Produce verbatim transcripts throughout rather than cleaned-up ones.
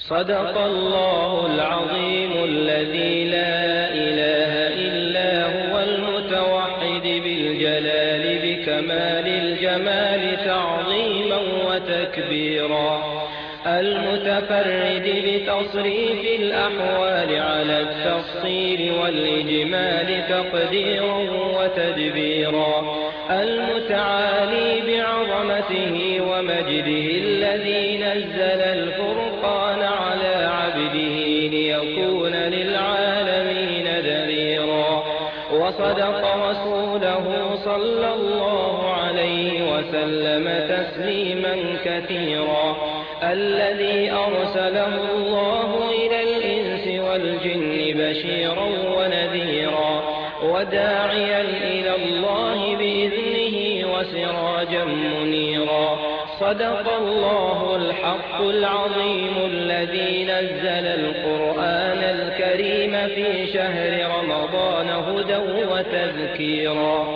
صدق الله العظيم الذي لا إله إلا هو المتوحد بالجلال بكمال الجمال تعظيما وتكبيرا، المتفرد بتصريف الأحوال على التفصيل والإجمال تقديرا وتدبيرا، المتعالي بعظمته ومجده الذي نزل الفرقان على عبده ليكون للعالمين نذيرا، وصدق رسوله صلى الله عليه وسلم تسليما كثيرا، الذي أرسله الله إلى الإنس والجن بشيرا ونذيرا، وداعيا إلى الله بإذنه وسراجا منيرا. صدق الله الحق العظيم الذي نزل القرآن الكريم في شهر رمضان هدى وتذكيرا.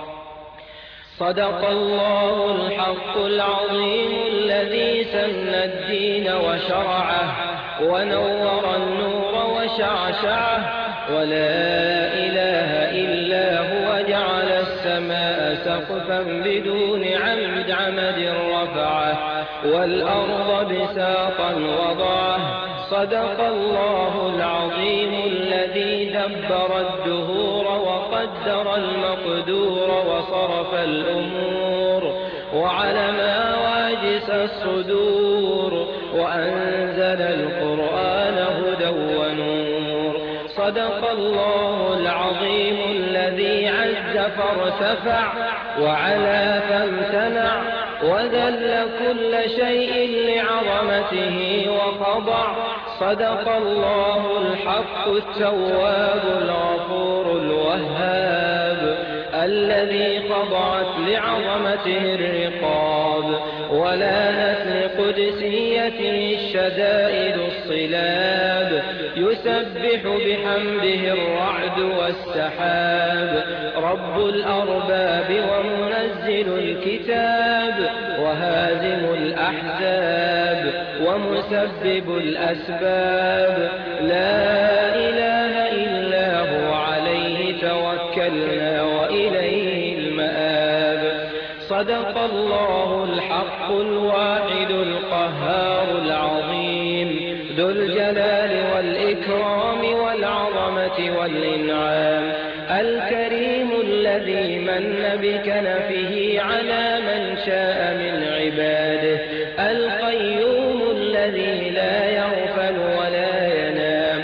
صدق الله الحق العظيم الذي سن الدين وشرعه ونور النور وشعشعه، ولا إله إلا هو جعل السماء سقفا بدون عمد عمد رفعه، والأرض بساطا وضعه. صدق الله العظيم الذي دبر الدهور وقدر المقدور وصرف الأمور وعلم واجس الصدور، وأنزل القرآن هدى ونور. صدق الله العظيم الذي عز فارتفع وعلا فامتنع، وذل كل شيء لعظمته وخضع. صدق الله الحق التواب الغفور الوهاب، الذي خضعت لعظمته الرقاب، ولانت لقدسيته الشدائد الصلاب، يسبح بحمده الرعد والسحاب، رب الأرباب ومنزل الكتاب، وهازم الأحزاب ومسبب الأسباب، لا إله إلا هو عليه توكلنا وإليه المآب. صدق الله الحق الواحد القهار العظيم ذو الجلال والإكرام والعظمة والإنعام، الكريم الذي من بكنفه على من شاء من عباده، القيوم الذي لا يغفل ولا ينام.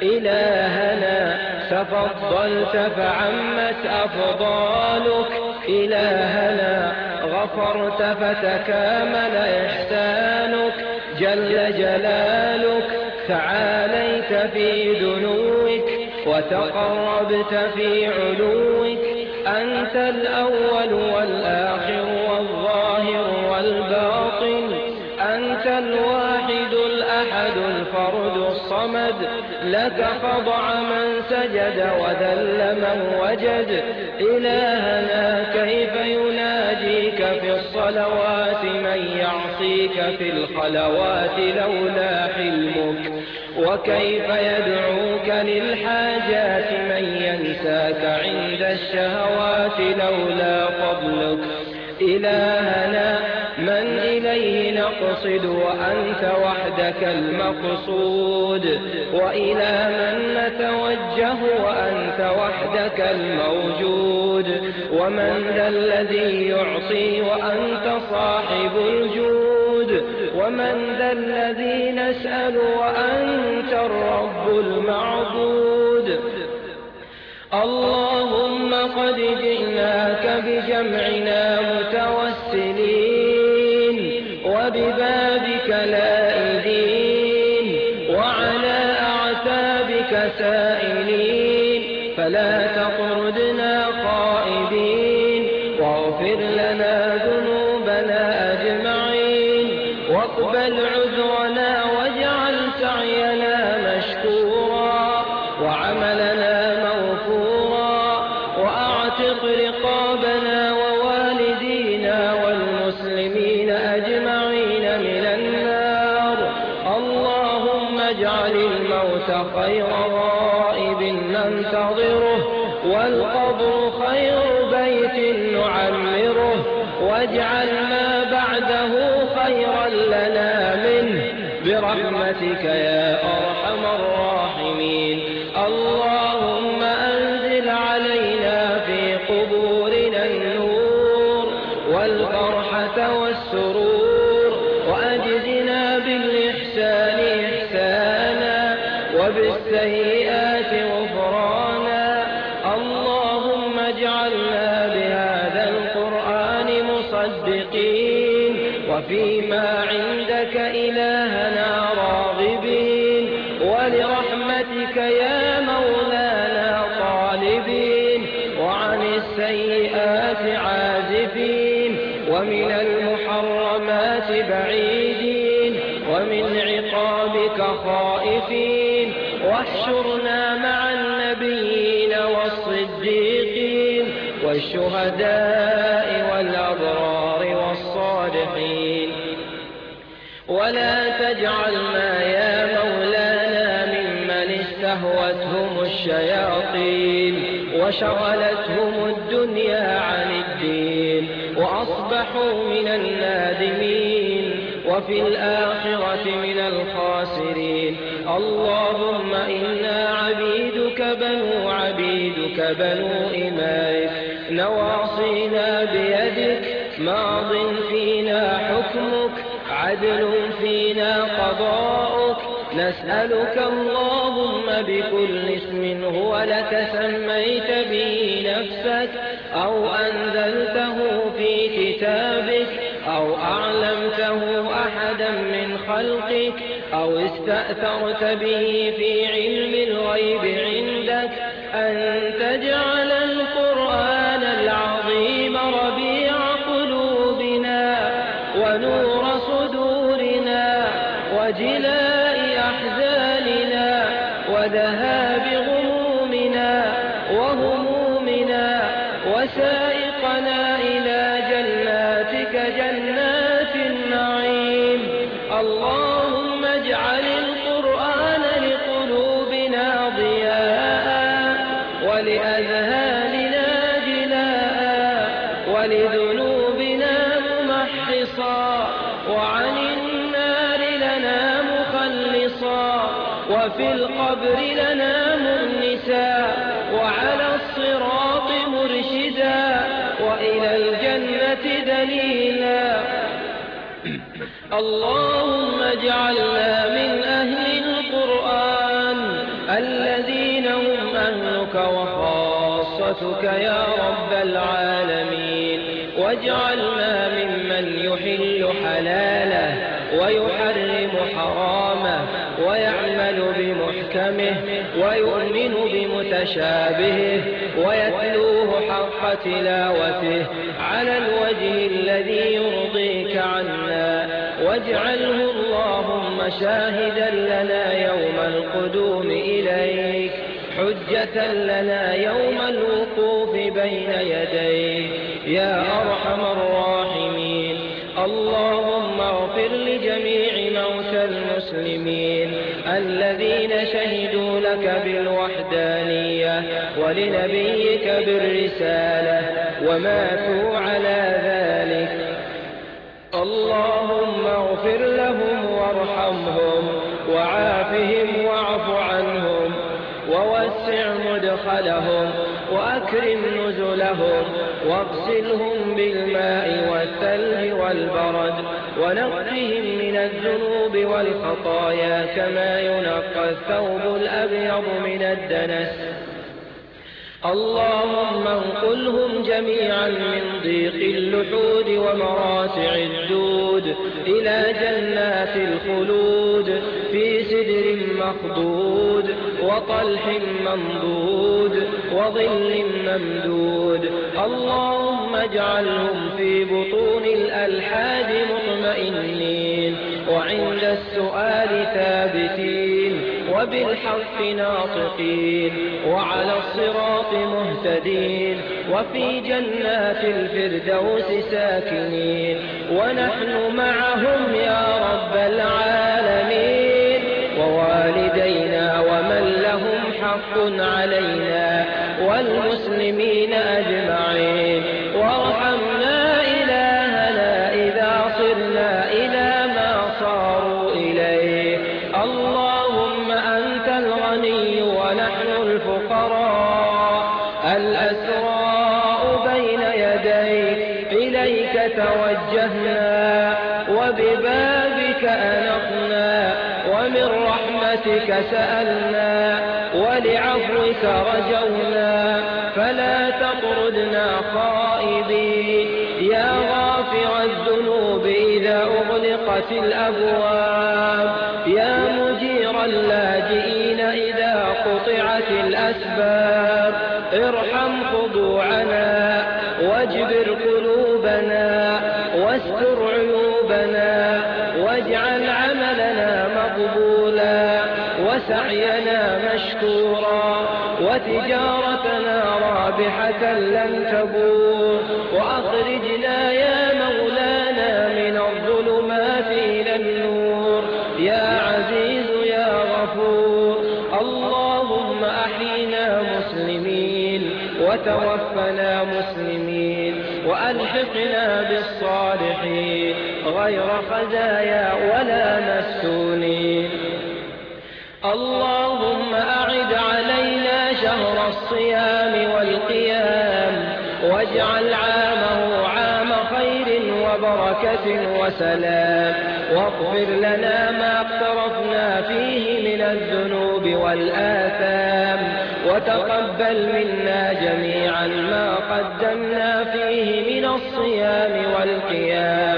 إلهنا تفضلت فعمت أفضالك، إلهنا غفرت فتكامل إحسانك، جل جلالك تعاليت في دنوك وتقربت في علوك. أنت الأول والآخر والظاهر والباطن، أنت الواحد الأحد الفرد الصمد، لك خضع من سجد وذل من وجد. إلهنا كيف يناجيك في الصلوات من يعصيك في الخلوات لولا حلمك، وكيف يدعوك للحاجات من ينساك عند الشهوات لولا فضلك. إلهنا من إليه نقصد وأنت وحدك المقصود، وإلى من نتوجه وأنت وحدك الموجود. ومن ذا الذي يعطي وأنت صاحب الجود، ومن ذا الذي نسأل وأنت الرب المعبود. اللهم قد جئناك بجمعنا متوسلين وببابك لائذين وعلى أعتابك سائلين، فلا تطردنا خائبين، واغفر لنا ذنوبنا أجمعين، واقبل عذرنا واجعل سعينا مشكورا وعملنا مغفورا، وأعتق رقابنا ووالدينا والمسلمين أجمعين من النار. اللهم اجعل الموت خير غائب ننتظره، والقبر خير بيت نعمره، واجعل ما بعده خيرا لنا منه برحمتك يا أرحم الراحمين. اللهم أنزل علينا في قبورنا النور والفرحة والسرور، وأجزنا بالإحسان إحسانا وبالسيئات غفرانا. اللهم اجعلنا بهذا القرآن مصدقين، وفيما عندك إلهنا راغبين، ولرحمتك يا مولانا طالبين، وعن السيئات عازفين، ومن المحرمات بعيدين، ومن عقابك خائفين. واحشرنا مع النبيين والصديقين والشهداء والأبرار والصالحين، ولا تجعلنا يا مولانا ممن استهوتهم الشياطين وشغلتهم الدنيا عن الدين وأصبحوا من النادمين وفي الآخرة من الخاسرين. اللهم إنا عبيدك بنو عبيدك بنو إمائك، نواصينا بيدك، ماض فينا حكمك، عدل فينا قضاؤك. نسألك اللهم بكل اسم هو لك سميت به نفسك أو أنزلته في كتابك أو أعلمته أحدا من خلقك أو استأثرت به في علم الغيب عندك، أن تجعل القرآن العظيم ربيع قلوبنا ونور صدورنا وجلاء أحزاننا وذهاب غمومنا وهمومنا، وسائقنا إلى جناتك جنات النعيم. اللهم اجعل القرآن لقلوبنا ضياء ولأذهاننا جلاء ولذنوبنا ممحصا، وعن النار لنا مخلصا، وفي القبر لنا مؤنسا، وعلى الصراط مرشدا، وإلى الجنة دليلا. اللهم اجعلنا من أهل القرآن الذين هم أهلك وخاصتك يا رب العالمين، واجعلنا ممن يحل حلاله ويحرم حرامه ويعمل بمحكمه ويؤمن بمتشابهه ويتلوه حق تلاوته على الوجه الذي يرضيك عنا، واجعله اللهم شاهدا لنا يوم القدوم إليك، حجة لنا يوم الوقوف بين يديك يا أرحم الراحمين. اللهم اغفر لجميع موتى المسلمين الذين شهدوا لك بالوحدانية ولنبيك بالرسالة وماتوا على ذلك. اللهم اغفر لهم وارحمهم وعافهم واعف عنهم ووسع مدخلهم وأكرم نزلهم واغسلهم بالماء والثلج والبرد ونقهم من الذنوب والخطايا كما ينقى الثوب الأبيض من الدنس. اللهم انقلهم جميعا من ضيق اللحود ومراتع الدود إلى جنات الخلود في سدر مخضود وطلح منضود وظل ممدود. اللهم اجعلهم في بطون الألحاد مطمئنين وعند السؤال ثابتين وبالحق ناطقين وعلى الصراط مهتدين وفي جنات الفردوس ساكنين، ونحن معهم يا رب العالمين. ووالدين حق علينا والمسلمين أجمعين. وارحمنا إلهنا إذا صرنا إلى ما صاروا إليه. اللهم أنت الغني ونحن الفقراء الأسراء بين يديك، إليك توجهنا وببابك أنقنا ومن رحمتك سألنا ولعفوك رجونا، فلا تطردنا خائبين يا غافر الذنوب إذا أغلقت الأبواب، يا مجير اللاجئين إذا قطعت الأسباب. ارحم خضوعنا واجبر قلوبنا واستر عيوبنا، واجعل عملنا مقبولا وسعينا مشكورا وتجارتنا رابحة لن تبور. وأخرجنا يا مولانا من الظلمات إلى النور يا عزيز يا غفور. اللهم أحينا مسلمين وتوفنا مسلمين وألحقنا بالصالحين غير خزايا ولا مفتونين. اللهم أعد علينا شهر الصيام والقيام، واجعل عامه عام خير وبركة وسلام، واغفر لنا ما اقترفنا فيه من الذنوب والآثام، وتقبل منا جميعا ما قدمنا فيه من الصيام والقيام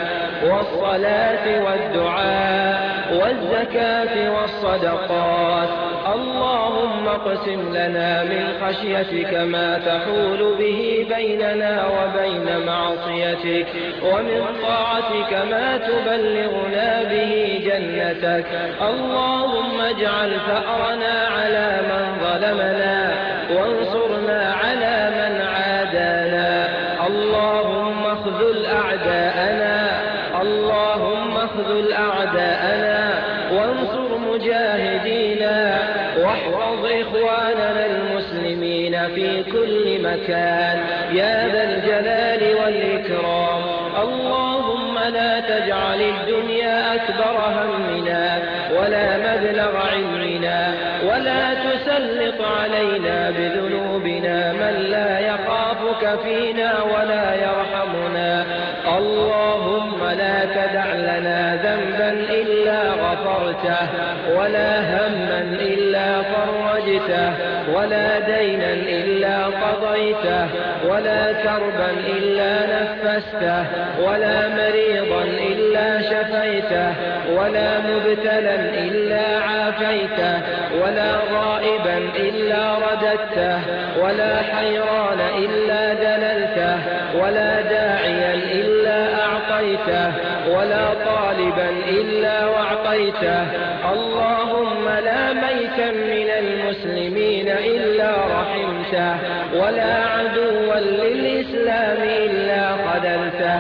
والصلاة والدعاء والزكاة والصدقات. اللهم اقسم لنا من خشيتك ما تحول به بيننا وبين معصيتك، ومن طاعتك ما تبلغنا به جنتك. اللهم اجعل ثأرنا على من ظلمنا وانصرنا على من عادانا. اللهم اخذل أعداءنا اللهم اخذل أعداءنا وانصر مجاهدينا، واحفظ إخواننا المسلمين في كل مكان يا ذا الجلال والإكرام. اللهم لا تجعل الدنيا أكبر همنا ولا مبلغ علمنا، ولا تسلط علينا بذنوبنا من لا يخافك فينا ولا يرحمنا. اللهم لا تدع لنا ذنبا إلا غفرته، ولا هما إلا فرجته، ولا دينا إلا قضيته، ولا كربا إلا نفسته، ولا مريضا إلا شفيته، ولا مبتلا إلا عافيته، ولا غائبا إلا رددته، ولا حيران إلا دللته، ولا داعيا إلا أعطيته، ولا طالبا إلا وأعطيته. اللهم لا ميتا من المسلمين إلا رحمته، ولا عدوا للإسلام إلا خذلته،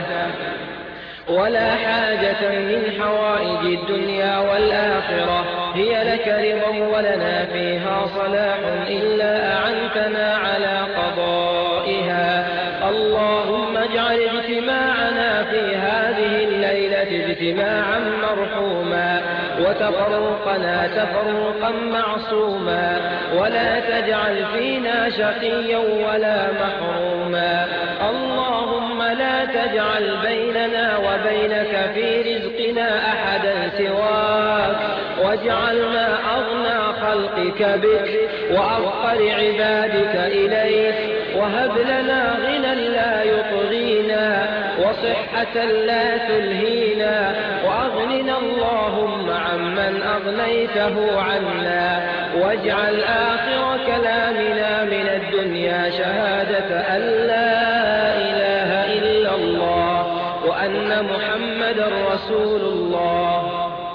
ولا حاجة من حوائج الدنيا والآخرة هي لك رضا ولنا فيها صلاح إلا أعنتنا على قضائها. اللهم اجعل اجتماعنا في هذه الليلة اجتماعا مرحوما، وتفرقنا تفرقا معصوما، ولا تجعل فينا شقيا ولا محروما. اللهم لا تجعل بيننا وبينك في رزقنا أحدا سواك، واجعل ما أغنى خلقك بك وأفقر عبادك إليك، وهب لنا غنى لا يطغينا وصحة لا تلهينا، وأغننا اللهم عمن أغنيته عنا، واجعل آخر كلامنا من الدنيا شهادة أن لا إله إلا الله وأن محمدا رسول الله،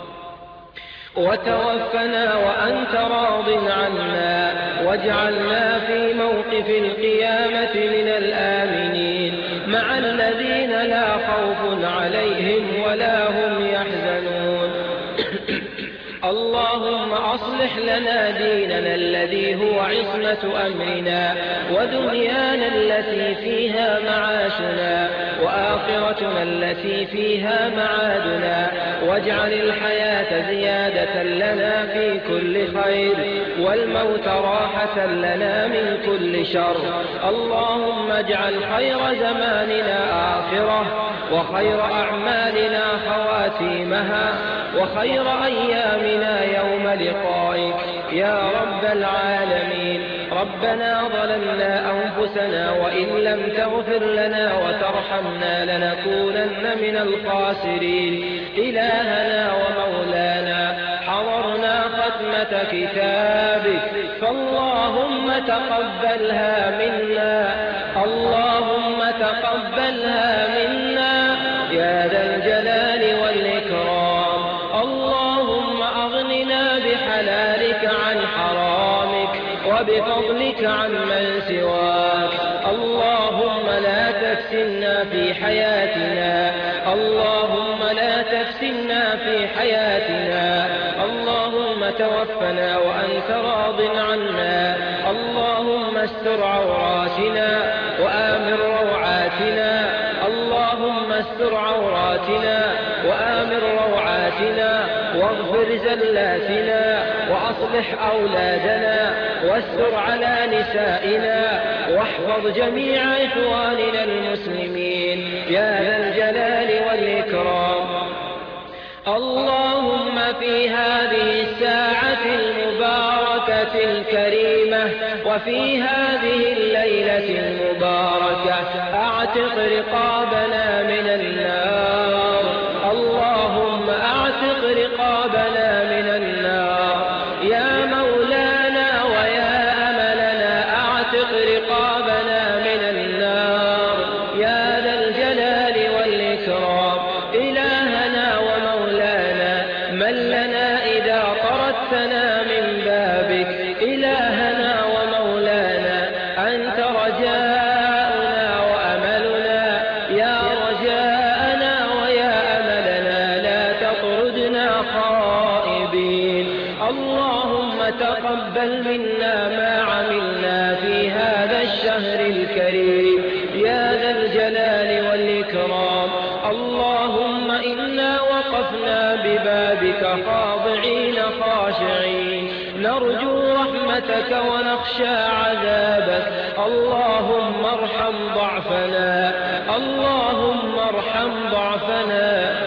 وتوفنا وأنت راض عنا، واجعلنا في موقف القيامة من الآمنين مع الذين لا خوف عليهم ولا هم يحزنون. اللهم اللهم أصلح لنا ديننا الذي هو عصمة أمرنا، ودنيانا التي فيها معاشنا، وآخرتنا التي فيها معادنا، واجعل الحياة زيادة لنا في كل خير، والموت راحة لنا من كل شر. اللهم اجعل خير زماننا آخرة، وخير أعمالنا خواتيمها، وخير أيامنا يوم لقائك يا رب العالمين. ربنا ظلمنا أنفسنا وإن لم تغفر لنا وترحمنا لنكونن من الخاسرين. إلهنا ومولانا، حضرنا ختمة كتابك، فاللهم تقبلها منا، اللهم تقبلها منا يا ذا الجلال والإكرام. اللهم أغننا بحلالك عن حرامك، وبفضلك عن من سواك. اللهم لا تفتنا في حياتنا، اللهم لا تفتنا في حياتنا. اللهم توفنا وأنت راض عنا. اللهم استر عوراتنا وآمن روعاتنا، اللهم استر عوراتنا وآمن روعاتنا، واغفر زلاتنا، وأصلح أولادنا، واستر على نسائنا، واحفظ جميع إخواننا المسلمين يا ذا الجلال والإكرام. اللهم في هذه الساعة المباركة الكريمة، وفي هذه الليلة المباركة، أعتق رقابنا من النار. اللهم أعتق رقابنا من النار يا مولانا ويا أملنا، أعتق رقابنا من النار يا ذا الجلال والإكرام. إلهنا ومولانا، من لنا إذا طردتنا من بابك؟ إلهنا ومولانا، أنت رجاؤنا وأملنا، يا رجاءنا ويا أملنا، لا تطردنا خائبين. اللهم تقبل منا ما عملنا في هذا الشهر الكريم يا ذا الجلال والإكرام. اللهم إنا وقفنا ببابك خاضعين خاشعين، نرجو رحمتك ونخشى عذابك. اللهم ارحم ضعفنا، اللهم ارحم ضعفنا،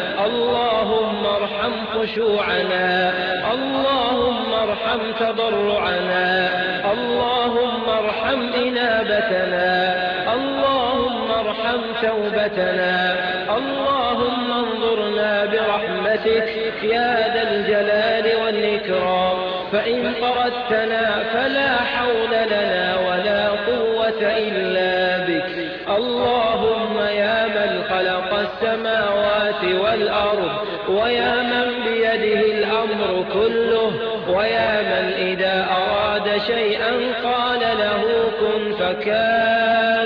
اللهم ارحم خشوعنا، اللهم ارحم تضرعنا، اللهم ارحم إنابتنا، اللهم ارحم توبتنا. اللهم انظرنا برحمتك يا ذا الجلال والإكرام، فإن طردتنا فلا حول لنا ولا قوة إلا بك. اللهم يا من خلق السماوات والأرض، ويا من بيده الأمر كله، ويا من إذا أراد شيئا قال له كن فكان.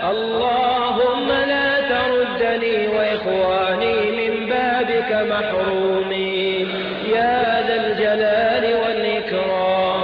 اللهم لا تردني وإخواني من بابك محرومين يا ذا الجلال والإكرام.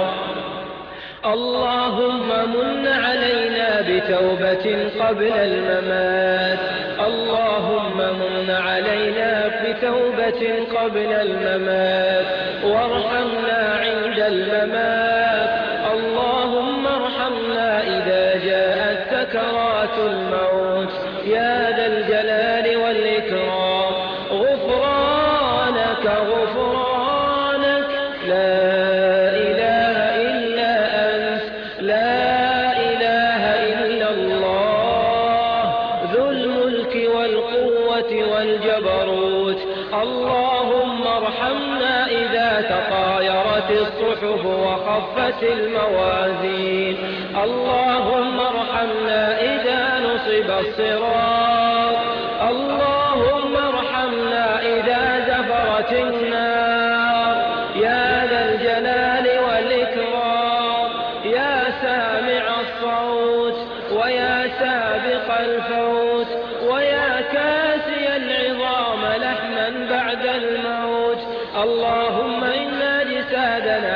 اللهم من علينا بتوبة قبل الممات، اللهم من علينا بتوبة قبل الممات، وارحمنا عند الممات. اللهم ارحمنا إذا جاءت سكرات الموت يا ذا الجلال والإكرام. غفرانك غفرانك، لا إله إلا أنت، لا إله إلا الله، ذو الملك والقوة والجبروت. اللهم ارحمنا إذا تطايرت الصحف وخفت الموازين. اللهم ارحمنا إذا نصب الصراط. اللهم ارحمنا إذا زفرت النار يا ذا الجلال والإكرام. يا سامع الصوت، ويا سابق الفوت، ويا كاسي العظام لحما بعد الموت. اللهم إن أجسادنا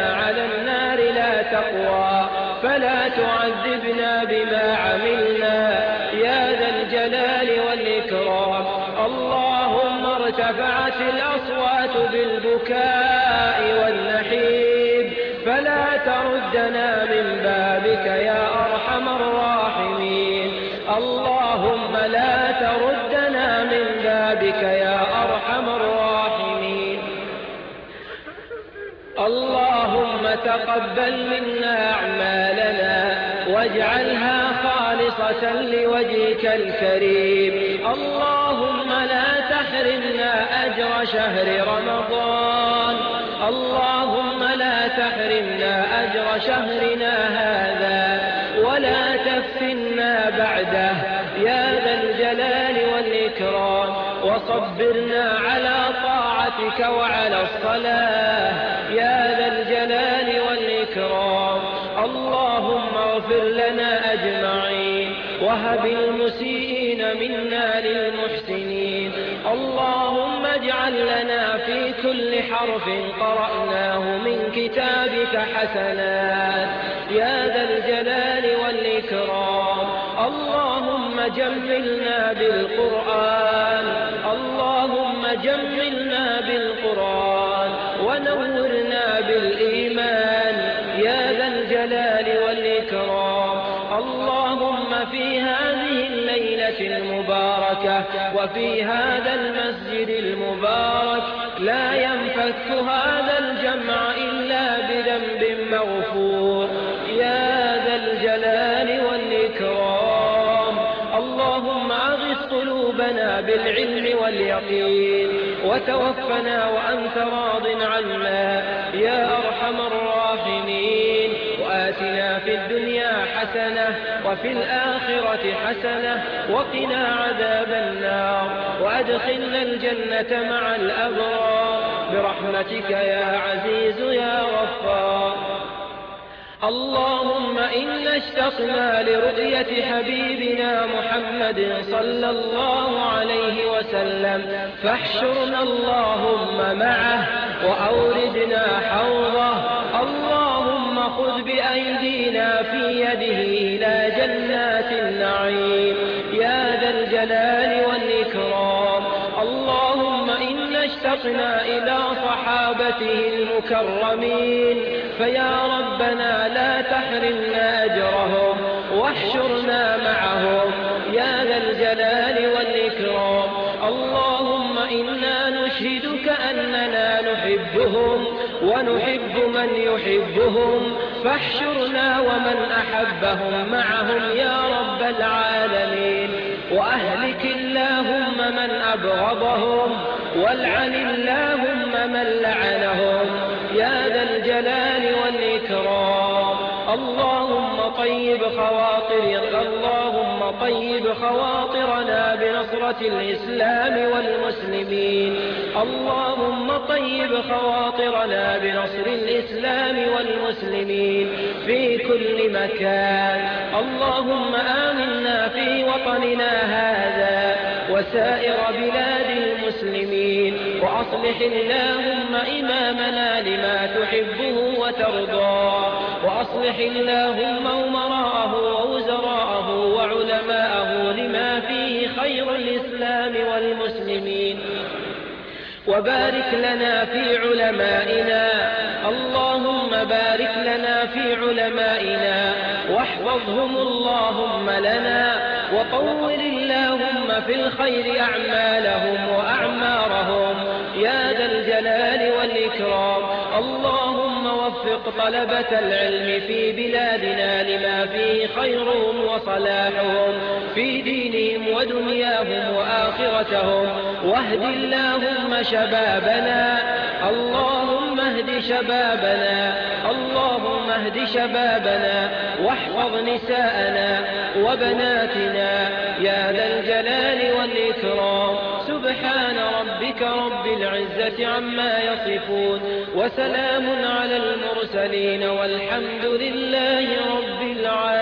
تقوى، فلا تعذبنا بما عملنا يا ذا الجلال والإكرام. اللهم ارتفعت الأصوات بالبكاء والنحيب، فلا تردنا من بابك يا أرحم الراحمين. اللهم لا تردنا من بابك يا أرحم الراحمين. اللهم تقبل منا أعمالنا واجعلها خالصة لوجهك الكريم. اللهم لا تحرمنا أجر شهر رمضان. اللهم لا تحرمنا أجر شهرنا هذا ولا تفتنا بعده يا ذا الجلال والإكرام. وصبرنا على طاعتك وعلى الصلاة يا ذا الجلال والإكرام. اللهم اغفر لنا أجمعين وهب المسيئين منا للمحسنين. اللهم اجعل لنا في كل حرف قرأناه من كتابك حسنات يا ذا الجلال والإكرام. اللهم جملنا بالقرآن. اللهم جملنا بالقرآن ونورنا بالإيمان يا ذا الجلال والإكرام. اللهم في هذه الليلة المباركة وفي هذا المسجد المبارك لا ينفك هذا الجمع إلا بذنب مغفور يا ذا الجلال والإكرام. اللهم أغث قلوبنا بالعلم واليقين وتوفنا وأنت راض عنا يا أرحم الراحمين. وآتنا في الدنيا حسنة وفي الآخرة حسنة وقنا عذاب النار وأدخلنا الجنة مع الأبرار برحمتك يا عزيز يا غفار. اللهم إنا اشتقنا لرؤية حبيبنا محمد صلى الله عليه وسلم، فاحشرنا اللهم معه وأوردنا حوضه. اللهم خذ بأيدينا في يده إلى جنات النعيم يا ذا الجلال والإكرام. اللهم إنا اشتقنا إلى صحابته المكرمين، فيا ربنا لا تحرمنا أجرهم واحشرنا معهم يا ذا الجلال والإكرام. اللهم إنا نشهدك أننا نحبهم ونحب من يحبهم، فاحشرنا ومن أحبهم معهم يا رب العالمين. وأهلك اللهم من أبغضهم والعن اللهم من لعنهم يا ذا الجلال والإكرام. اللهم طيب خواطر اللهم طيب خواطرنا بنصرة الإسلام والمسلمين. اللهم طيب خواطرنا بنصر الإسلام والمسلمين في كل مكان. اللهم آمنا في وطننا هذا وسائر بلاد المسلمين، وأصلح اللهم إمامنا لما تحبه وترضاه، وأصلح اللهم أمراءه ووزراءه وعلماءه لما فيه خير الإسلام والمسلمين. وبارك لنا في علمائنا. اللهم بارك لنا في علمائنا واحفظهم اللهم لنا، وطول اللهم في الخير أعمالهم وأعمارهم يا ذا الجلال والإكرام. اللهم وفق طلبة العلم في بلادنا لما فيه خيرهم وصلاحهم في دينهم ودنياهم وآخرتهم، واهد اللهم شبابنا. اللهم اهد شبابنا. اللهم اهد شبابنا واحفظ نساءنا وبناتنا يا ذا الجلال والإكرام. سبحان ربك رب العزة عما يصفون، وسلام على المرسلين، والحمد لله رب العالمين.